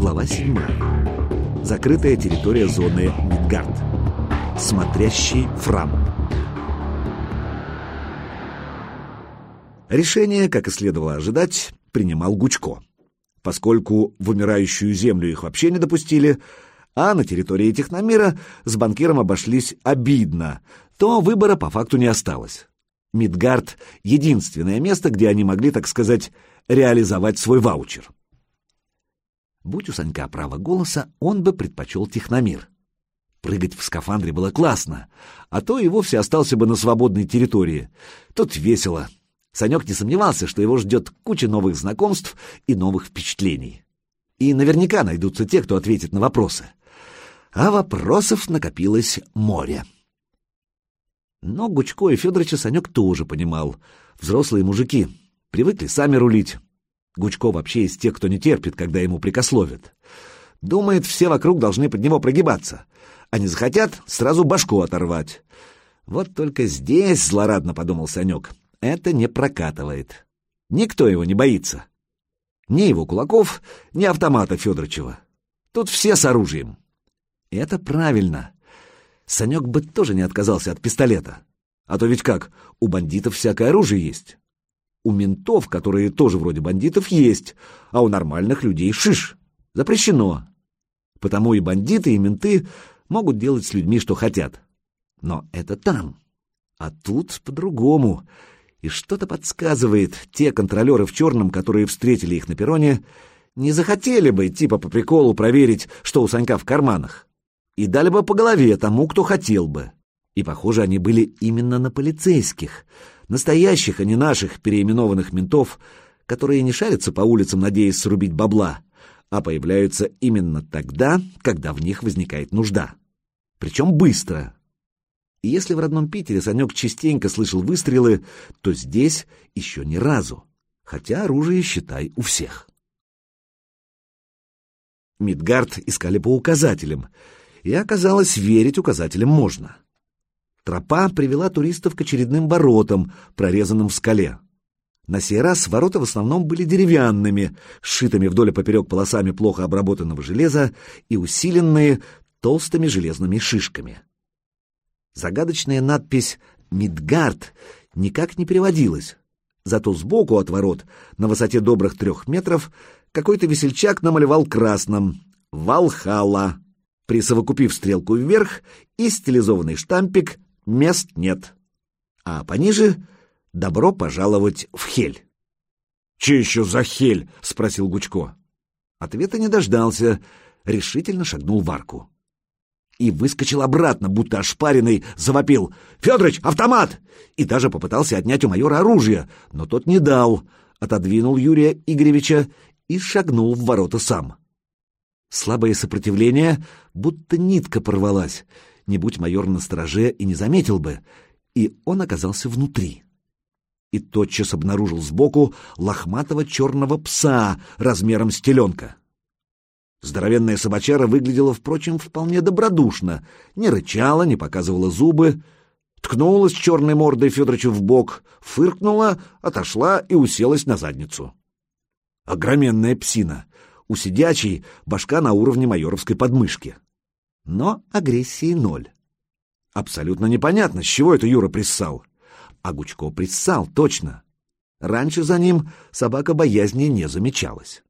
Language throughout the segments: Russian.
Глава 7. Закрытая территория зоны Мидгард. Смотрящий Фрам. Решение, как и следовало ожидать, принимал Гучко. Поскольку в умирающую землю их вообще не допустили, а на территории Техномира с банкиром обошлись обидно, то выбора по факту не осталось. Мидгард — единственное место, где они могли, так сказать, реализовать свой ваучер. Будь у Санька право голоса, он бы предпочел Техномир. Прыгать в скафандре было классно, а то и вовсе остался бы на свободной территории. Тут весело. Санек не сомневался, что его ждет куча новых знакомств и новых впечатлений. И наверняка найдутся те, кто ответит на вопросы. А вопросов накопилось море. Но Гучко и Федорыча Санек тоже понимал. Взрослые мужики, привыкли сами рулить. Гучко вообще из тех, кто не терпит, когда ему прикословят. Думает, все вокруг должны под него прогибаться. А не захотят, сразу башку оторвать. Вот только здесь, злорадно подумал Санек, это не прокатывает. Никто его не боится. Ни его кулаков, ни автомата Федорычева. Тут все с оружием. И это правильно. Санек бы тоже не отказался от пистолета. А то ведь как, у бандитов всякое оружие есть. У ментов, которые тоже вроде бандитов, есть, а у нормальных людей шиш. Запрещено. Потому и бандиты, и менты могут делать с людьми, что хотят. Но это там. А тут по-другому. И что-то подсказывает, те контролеры в черном, которые встретили их на перроне, не захотели бы, типа по приколу, проверить, что у Санька в карманах. И дали бы по голове тому, кто хотел бы. И, похоже, они были именно на полицейских, настоящих, а не наших переименованных ментов, которые не шарятся по улицам, надеясь срубить бабла, а появляются именно тогда, когда в них возникает нужда. Причем быстро. И если в родном Питере Санек частенько слышал выстрелы, то здесь еще ни разу, хотя оружие, считай, у всех. Мидгард искали по указателям, и оказалось, верить указателям можно. Тропа привела туристов к очередным воротам, прорезанным в скале. На сей раз ворота в основном были деревянными, сшитыми вдоль и поперек полосами плохо обработанного железа и усиленные толстыми железными шишками. Загадочная надпись «Мидгард» никак не переводилась, зато сбоку от ворот, на высоте добрых 3 метров, какой-то весельчак намалевал красным «Валхалла», присовокупив стрелку вверх и стилизованный штампик «Мест нет». А пониже «Добро пожаловать в Хель». «Че еще за Хель?» — спросил Гучко. Ответа не дождался, решительно шагнул в арку. И выскочил обратно, будто ошпаренный, завопил: «Федорыч, автомат!» И даже попытался отнять у майора оружие, но тот не дал, отодвинул Юрия Игоревича и шагнул в ворота сам. Слабое сопротивление, будто нитка порвалась. Не будь майор настороже и не заметил бы, и он оказался внутри. И тотчас обнаружил сбоку лохматого черного пса размером с теленка. Здоровенная собачара выглядела, впрочем, вполне добродушно, не рычала, не показывала зубы, ткнулась черной мордой Федорычу в бок, фыркнула, отошла и уселась на задницу. Огроменная псина, у сидячей башка на уровне майоровской подмышки. Но агрессии ноль. Абсолютно непонятно, с чего это Юра приссал. А Гучко приссал, точно. Раньше за ним собака боязни не замечалась.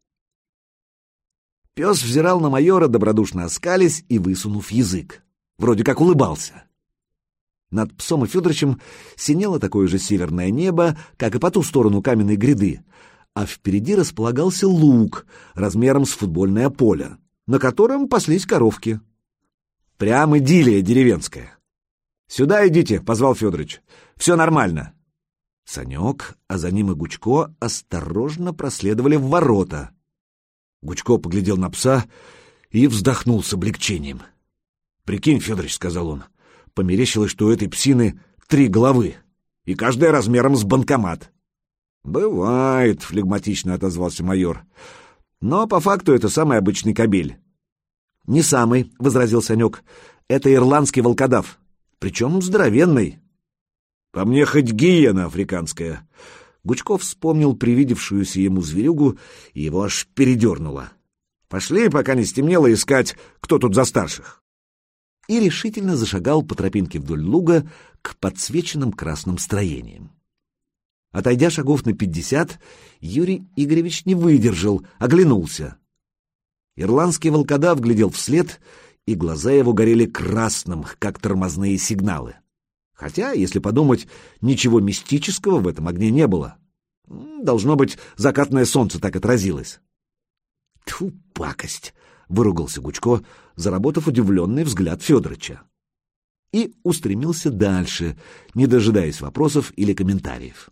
Пес взирал на майора, добродушно оскалясь и высунув язык. Вроде как улыбался. Над псом и Федорычем синело такое же северное небо, как и по ту сторону каменной гряды, а впереди располагался луг размером с футбольное поле, на котором паслись коровки. Прям идиллия деревенская. «Сюда идите», — позвал Федорыч. «Все нормально». Санек, а за ним и Гучко осторожно проследовали в ворота. Гучко поглядел на пса и вздохнул с облегчением. «Прикинь, Федорыч», — сказал он, — «померещилось, что у этой псины 3 головы, и каждая размером с банкомат». «Бывает», — флегматично отозвался майор. «Но по факту это самый обычный кобель». «Не самый», — возразил Санек. «Это ирландский волкодав, причем здоровенный». «По мне хоть гиена африканская». Гучков вспомнил привидевшуюся ему зверюгу, и его аж передернуло. Пошли, пока не стемнело, искать, кто тут за старших. И решительно зашагал по тропинке вдоль луга к подсвеченным красным строениям. Отойдя шагов на 50, Юрий Игоревич не выдержал, оглянулся. Ирландский волкодав глядел вслед, и глаза его горели красным, как тормозные сигналы. Хотя, если подумать, ничего мистического в этом огне не было. Должно быть, закатное солнце так отразилось. «Тьфу, пакость!» — выругался Гучко, заработав удивленный взгляд Федорыча. И устремился дальше, не дожидаясь вопросов или комментариев.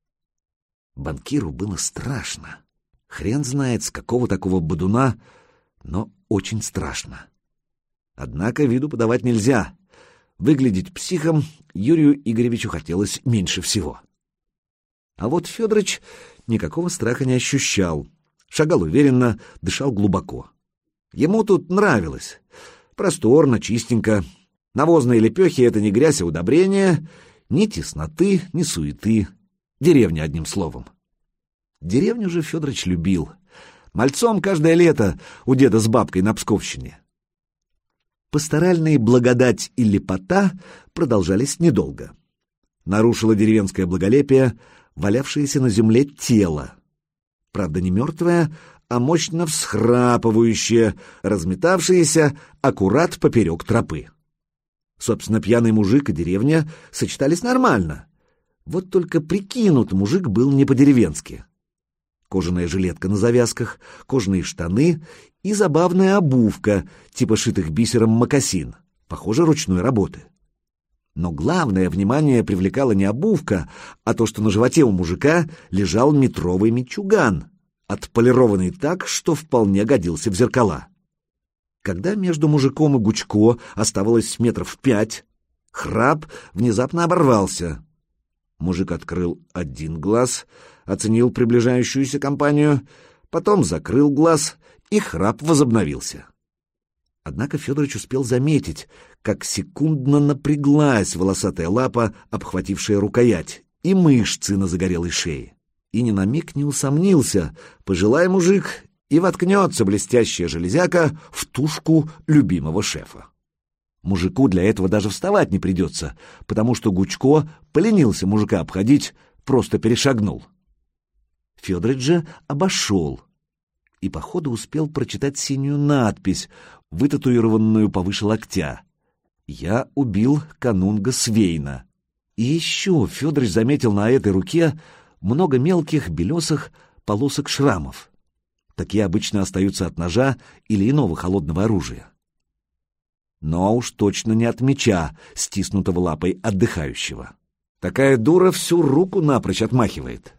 Банкиру было страшно. Хрен знает, с какого такого бодуна, но очень страшно. Однако виду подавать нельзя. Выглядеть психом Юрию Игоревичу хотелось меньше всего. А вот Федорыч никакого страха не ощущал. Шагал уверенно, дышал глубоко. Ему тут нравилось. Просторно, чистенько. Навозные лепехи — это не грязь, а удобрение. Ни тесноты, ни суеты. Деревня, одним словом. Деревню же Федорыч любил. Мальцом каждое лето у деда с бабкой на Псковщине. Пасторальные благодать и лепота продолжались недолго. Нарушило деревенское благолепие валявшееся на земле тело. Правда, не мертвое, а мощно всхрапывающее, разметавшееся аккурат поперек тропы. Собственно, пьяный мужик и деревня сочетались нормально. Вот только прикинут мужик был не по-деревенски. Кожаная жилетка на завязках, кожаные штаны и забавная обувка, типа шитых бисером мокасин, похоже, ручной работы. Но главное внимание привлекала не обувка, а то, что на животе у мужика лежал метровый мичуган, отполированный так, что вполне годился в зеркала. Когда между мужиком и Гучко оставалось 5 метров, храп внезапно оборвался. Мужик открыл один глаз, оценил приближающуюся компанию, потом закрыл глаз, и храп возобновился. Однако Федорович успел заметить, как секундно напряглась волосатая лапа, обхватившая рукоять, и мышцы на загорелой шее. И ни на миг не усомнился, пожелай мужик, и воткнется блестящая железяка в тушку любимого шефа. Мужику для этого даже вставать не придется, потому что Гучко поленился мужика обходить, просто перешагнул. Федорович же обошел и, походу, успел прочитать синюю надпись, вытатуированную повыше локтя. «Я убил канунга Свейна». И еще Федорович заметил на этой руке много мелких белесых полосок шрамов. Такие обычно остаются от ножа или иного холодного оружия. Но уж точно не от меча, стиснутого лапой отдыхающего. Такая дура всю руку напрочь отмахивает.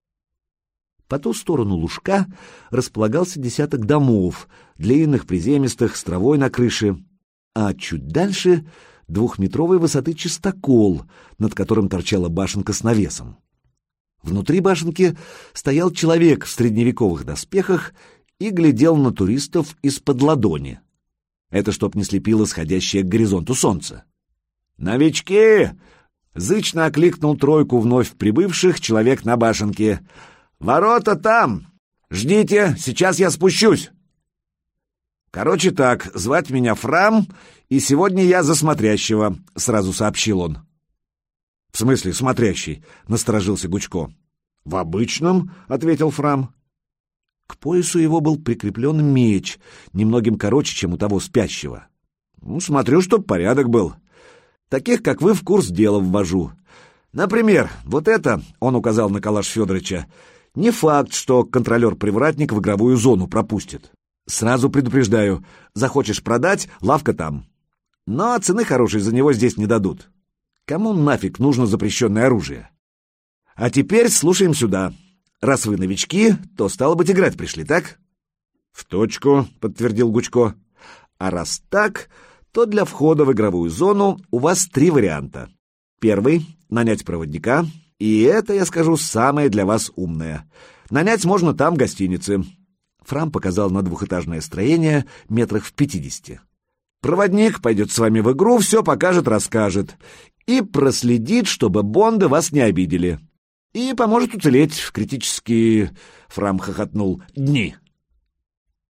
По ту сторону лужка располагался десяток домов, длинных, приземистых, с травой на крыше, а чуть дальше 2-метровой высоты чистокол, над которым торчала башенка с навесом. Внутри башенки стоял человек в средневековых доспехах и глядел на туристов из-под ладони. Это чтоб не слепило сходящее к горизонту солнце. «Новички!» — зычно окликнул тройку вновь прибывших человек на башенке. «Ворота там! Ждите, сейчас я спущусь!» «Короче так, звать меня Фрам, и сегодня я за смотрящего», — сразу сообщил он. «В смысле смотрящий?» — насторожился Гучко. «В обычном», — ответил Фрам. К поясу его был прикреплен меч, немногим короче, чем у того спящего. «Смотрю, чтоб порядок был. Таких, как вы, в курс дела ввожу. Например, вот это, — он указал на калаш Федорыча, — не факт, что контролер-привратник в игровую зону пропустит. Сразу предупреждаю, захочешь продать — лавка там. Но цены хорошей за него здесь не дадут. Кому нафиг нужно запрещенное оружие? А теперь слушаем сюда. Раз вы новички, то, стало быть, играть пришли, так?» «В точку», — подтвердил Гучко. «А раз так, то для входа в игровую зону у вас 3 варианта. Первый — нанять проводника, и это, я скажу, самое для вас умное. Нанять можно там, в гостинице». Фрам показал на 2-этажное строение метрах в 50. «Проводник пойдет с вами в игру, все покажет, расскажет. И проследит, чтобы бонды вас не обидели. И поможет уцелеть в критические, — Фрам хохотнул, — дни».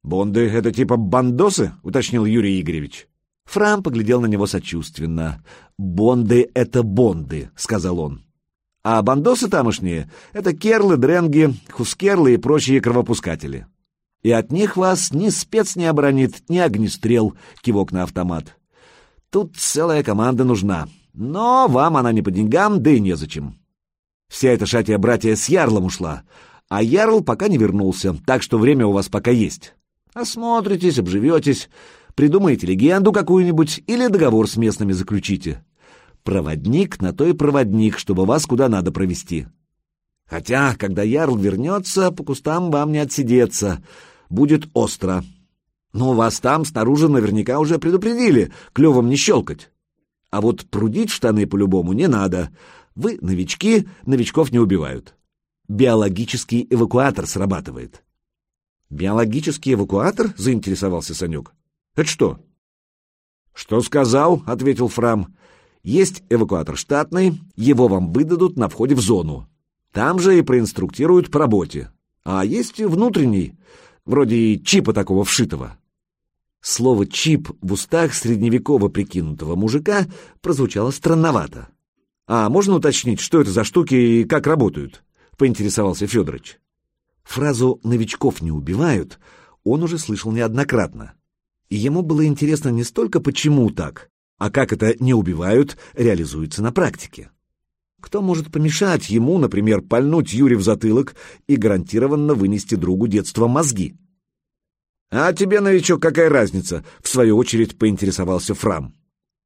«Бонды — это типа бандосы?» — уточнил Юрий Игоревич. Фрам поглядел на него сочувственно. «Бонды — это бонды», — сказал он. «А бандосы тамошние — это керлы, дренги, хускерлы и прочие кровопускатели. И от них вас ни спец не оборонит, ни огнестрел», — кивок на автомат. «Тут целая команда нужна, но вам она не по деньгам, да и незачем. Вся эта шатия-братья с Ярлом ушла, а Ярл пока не вернулся, так что время у вас пока есть. Осмотритесь, обживетесь, придумаете легенду какую-нибудь или договор с местными заключите. Проводник на то и проводник, чтобы вас куда надо провести. Хотя, когда Ярл вернется, по кустам вам не отсидеться, будет остро. Но вас там снаружи наверняка уже предупредили, клювом не щелкать. А вот прудить в штаны по-любому не надо. Вы новички, новичков не убивают. Биологический эвакуатор срабатывает». «Биологический эвакуатор?» — заинтересовался Санек. «Это что?» «Что сказал?» — ответил Фрам. «Есть эвакуатор штатный, его вам выдадут на входе в зону. Там же и проинструктируют по работе. А есть и внутренний, вроде чипа такого вшитого». Слово «чип» в устах средневеково прикинутого мужика прозвучало странновато. «А можно уточнить, что это за штуки и как работают?» — поинтересовался Федорович. Фразу «новичков не убивают» он уже слышал неоднократно. И ему было интересно не столько почему так, а как это «не убивают» реализуется на практике. Кто может помешать ему, например, пальнуть Юре в затылок и гарантированно вынести другу детства мозги? «А тебе, новичок, какая разница?» — в свою очередь поинтересовался Фрам.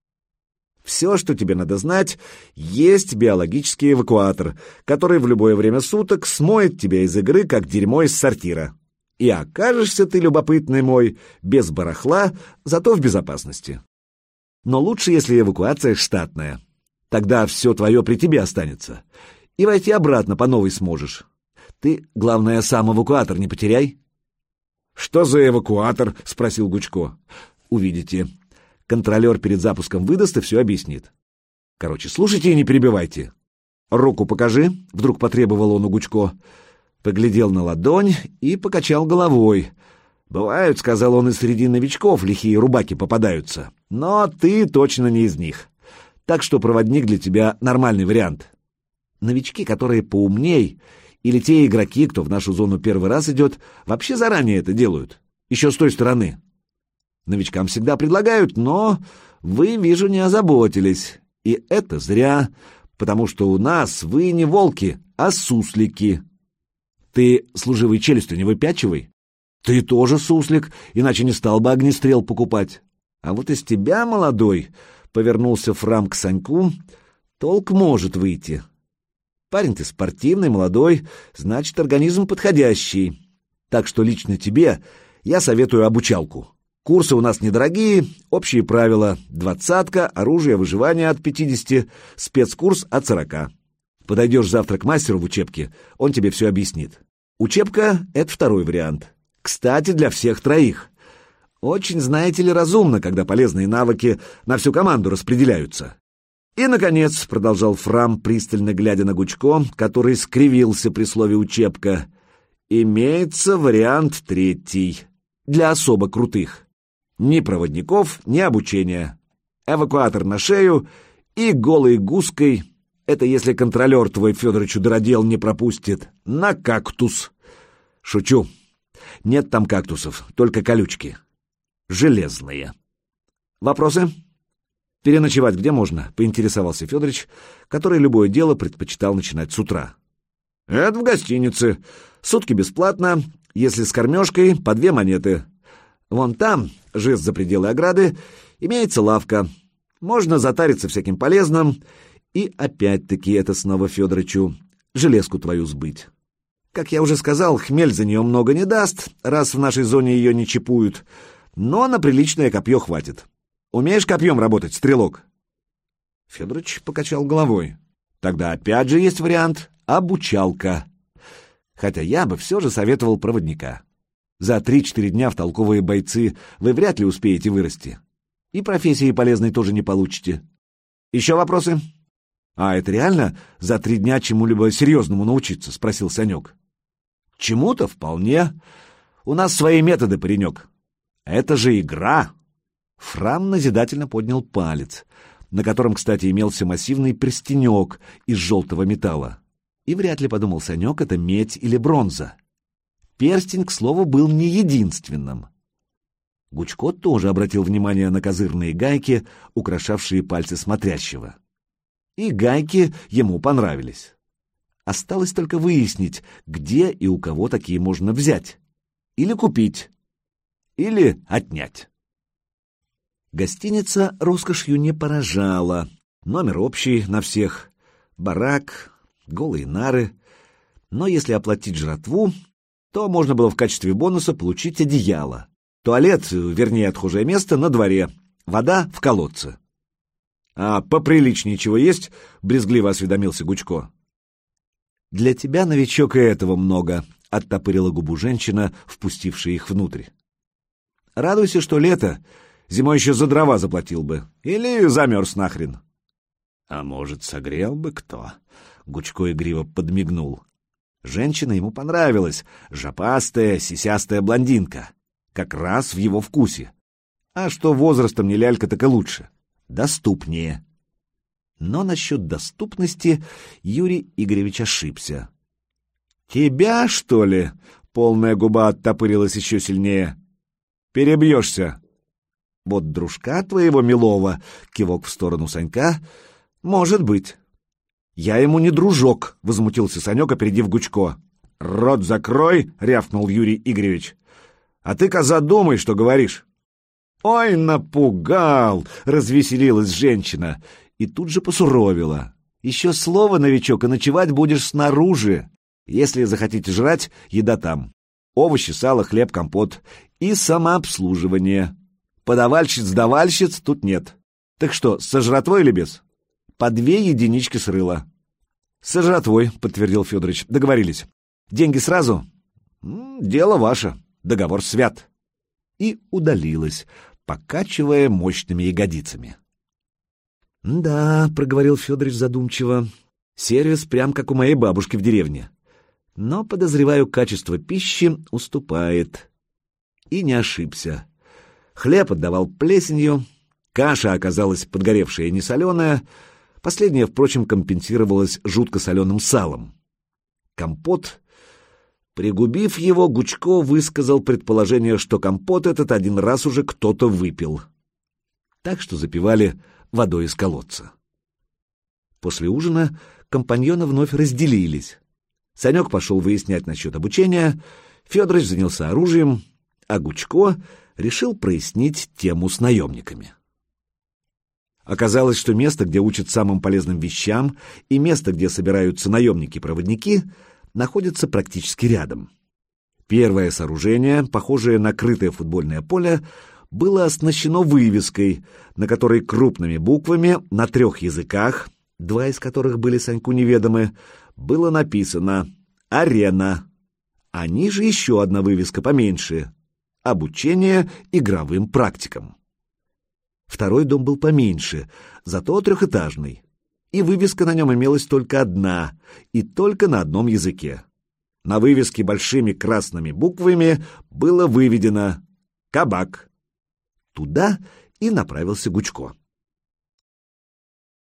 «Все, что тебе надо знать, есть биологический эвакуатор, который в любое время суток смоет тебя из игры, как дерьмо из сортира. И окажешься ты, любопытный мой, без барахла, зато в безопасности. Но лучше, если эвакуация штатная. Тогда все твое при тебе останется. И войти обратно по новой сможешь. Ты, главное, сам эвакуатор не потеряй». «Что за эвакуатор?» — спросил Гучко. «Увидите. Контролер перед запуском выдаст и все объяснит. Короче, слушайте и не перебивайте. Руку покажи», — вдруг потребовал он у Гучко. Поглядел на ладонь и покачал головой. «Бывают, — сказал он, — и среди новичков лихие рубаки попадаются. Но ты точно не из них. Так что проводник для тебя нормальный вариант. Новички, которые поумней, или те игроки, кто в нашу зону первый раз идет, вообще заранее это делают. Еще с той стороны. Новичкам всегда предлагают, но вы, вижу, не озаботились. И это зря, потому что у нас вы не волки, а суслики. Ты служивой челюстью не выпячивай. Ты тоже суслик, иначе не стал бы огнестрел покупать. А вот из тебя, молодой, — повернулся Фрам к Саньку, — толк может выйти. Парень ты спортивный, молодой, значит, организм подходящий. Так что лично тебе я советую обучалку. Курсы у нас недорогие, общие правила: 20-ка, оружие, выживание от 50, спецкурс от 40. Подойдешь завтра к мастеру в учебке, он тебе все объяснит. Учебка — это второй вариант. Кстати, для всех троих. Очень, знаете ли, разумно, когда полезные навыки на всю команду распределяются. И, наконец, — продолжал Фрам, пристально глядя на Гучко, который скривился при слове «учебка», — имеется вариант третий, для особо крутых. Ни проводников, ни обучения. Эвакуатор на шею и голой гуской, это если контролер твой Федоровичу дыродел не пропустит, на кактус. Шучу. Нет там кактусов, только колючки. Железные. Вопросы? Переночевать где можно? Поинтересовался Федорович, который любое дело предпочитал начинать с утра. Это в гостинице. Сутки бесплатно, если с кормежкой по 2 монеты. Вон там, жест за пределы ограды, имеется лавка. Можно затариться всяким полезным. И опять-таки это снова Федорычу, железку твою сбыть. Как я уже сказал, хмель за нее много не даст, раз в нашей зоне ее не чипуют. Но на приличное копье хватит. Умеешь копьем работать, стрелок?» Федорович покачал головой. «Тогда опять же есть вариант — обучалка. Хотя я бы все же советовал проводника. За 3-4 дня в толковые бойцы вы вряд ли успеете вырасти. И профессии полезной тоже не получите. Еще вопросы?» «А это реально за 3 дня чему-либо серьезному научиться?» — спросил Санек. «Чему-то вполне. У нас свои методы, паренек. Это же игра. Фрам назидательно поднял палец, на котором, кстати, имелся массивный перстенек из желтого металла. И вряд ли, подумал Санек, это медь или бронза. Перстень, к слову, был не единственным. Гучко тоже обратил внимание на козырные гайки, украшавшие пальцы смотрящего. И гайки ему понравились. Осталось только выяснить, где и у кого такие можно взять. Или купить. Или отнять. Гостиница роскошью не поражала. Номер общий на всех. Барак, голые нары. Но если оплатить жратву, то можно было в качестве бонуса получить одеяло. Туалет, вернее, отхожее место, на дворе. Вода в колодце. «А поприличнее чего есть?» — брезгливо осведомился Гучко. «Для тебя, новичок, и этого много», — оттопырила губу женщина, впустившая их внутрь. «Радуйся, что лето. Зимой еще за дрова заплатил бы. Или замерз нахрен». «А может, согрел бы кто?» — Гучко игриво подмигнул. Женщина ему понравилась. Жопастая, сисястая блондинка. Как раз в его вкусе. А что возрастом не лялька, так и лучше. Доступнее. Но насчет доступности Юрий Игоревич ошибся. «Тебя, что ли?» — полная губа оттопырилась еще сильнее. «Перебьешься». «Вот дружка твоего милого», — кивок в сторону Санька, — «может быть». «Я ему не дружок», — возмутился Санек, опередив Гучко. «Рот закрой», — рявкнул Юрий Игоревич. «А ты, коза, думай, что говоришь». «Ой, напугал!» — развеселилась женщина и тут же посуровила. «Еще слово, новичок, и ночевать будешь снаружи. Если захотите жрать, еда там. Овощи, сало, хлеб, компот и самообслуживание. Подавальщиц-давальщиц тут нет. Так что, со жратвой или без?» «По 2 единички с рыла». «Со жратвой», — подтвердил Федорович. «Договорились. Деньги сразу?» «Дело ваше. Договор свят». И удалилась, покачивая мощными ягодицами. «Да», — проговорил Федорович задумчиво, — «сервис прям как у моей бабушки в деревне. Но, подозреваю, качество пищи уступает». И не ошибся. Хлеб отдавал плесенью, каша оказалась подгоревшая и несоленая, последняя, впрочем, компенсировалась жутко соленым салом. Компот... Пригубив его, Гучко высказал предположение, что компот этот один раз уже кто-то выпил. Так что запивали водой из колодца. После ужина компаньоны вновь разделились. Санек пошел выяснять насчет обучения, Федорович занялся оружием, а Гучко решил прояснить тему с наемниками. Оказалось, что место, где учат самым полезным вещам, и место, где собираются наемники-проводники, находятся практически рядом. Первое сооружение, похожее на крытое футбольное поле, было оснащено вывеской, на которой крупными буквами на 3 языках, 2 из которых были Саньку неведомы, было написано «Арена». А ниже еще одна вывеска поменьше — «Обучение игровым практикам». Второй дом был поменьше, зато 3-этажный. И вывеска на нем имелась только одна, и только на одном языке. На вывеске большими красными буквами было выведено «Кабак». Туда и направился Гучко.